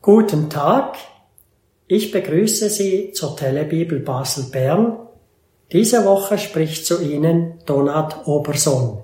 Guten Tag, ich begrüße Sie zur Telebibel Basel-Bern. Diese Woche spricht zu Ihnen Donat Obersohn.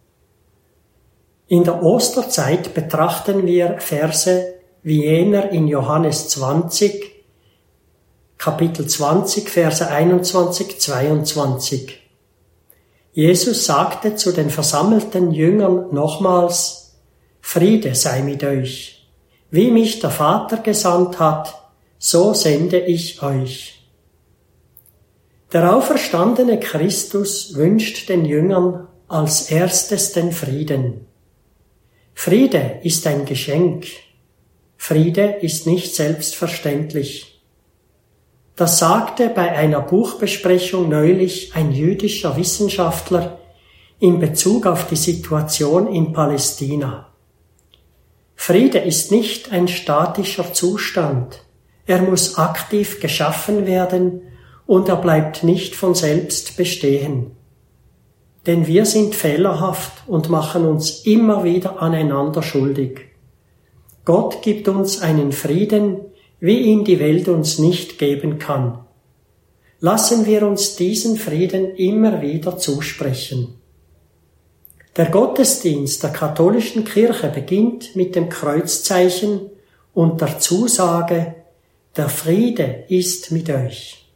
In der Osterzeit betrachten wir Verse wie jener in Johannes 20, Kapitel 20, Verse 21, 22. Jesus sagte zu den versammelten Jüngern nochmals: Friede sei mit euch. Wie mich der Vater gesandt hat, so sende ich euch. Der auferstandene Christus wünscht den Jüngern als erstes den Frieden. Friede ist ein Geschenk. Friede ist nicht selbstverständlich. Das sagte bei einer Buchbesprechung neulich ein jüdischer Wissenschaftler in Bezug auf die Situation in Palästina. Friede ist nicht ein statischer Zustand. Er muss aktiv geschaffen werden und er bleibt nicht von selbst bestehen. Denn wir sind fehlerhaft und machen uns immer wieder aneinander schuldig. Gott gibt uns einen Frieden, wie ihn die Welt uns nicht geben kann. Lassen wir uns diesen Frieden immer wieder zusprechen. Der Gottesdienst der katholischen Kirche beginnt mit dem Kreuzzeichen und der Zusage: Der Friede ist mit euch.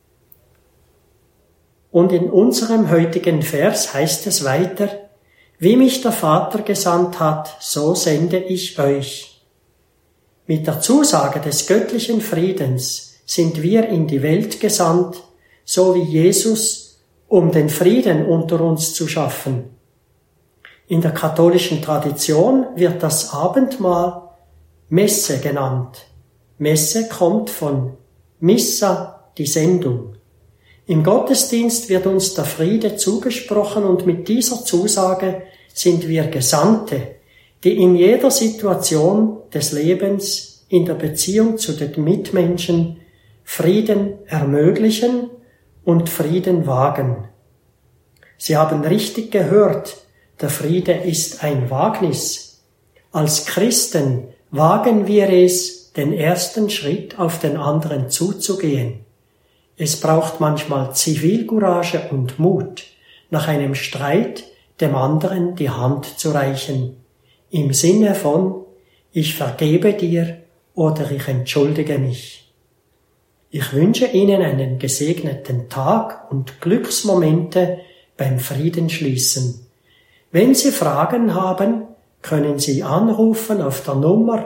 Und in unserem heutigen Vers heißt es weiter: Wie mich der Vater gesandt hat, so sende ich euch. Mit der Zusage des göttlichen Friedens sind wir in die Welt gesandt, so wie Jesus, um den Frieden unter uns zu schaffen. In der katholischen Tradition wird das Abendmahl Messe genannt. Messe kommt von Missa, die Sendung. Im Gottesdienst wird uns der Friede zugesprochen und mit dieser Zusage sind wir Gesandte, die in jeder Situation des Lebens in der Beziehung zu den Mitmenschen Frieden ermöglichen und Frieden wagen. Sie haben richtig gehört, der Friede ist ein Wagnis. Als Christen wagen wir es, den ersten Schritt auf den anderen zuzugehen. Es braucht manchmal Zivilcourage und Mut, nach einem Streit dem anderen die Hand zu reichen, im Sinne von: Ich vergebe dir oder ich entschuldige mich. Ich wünsche Ihnen einen gesegneten Tag und Glücksmomente beim Friedensschließen. Wenn Sie Fragen haben, können Sie anrufen auf der Nummer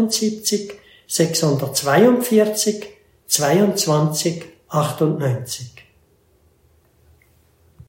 078 642 22 98.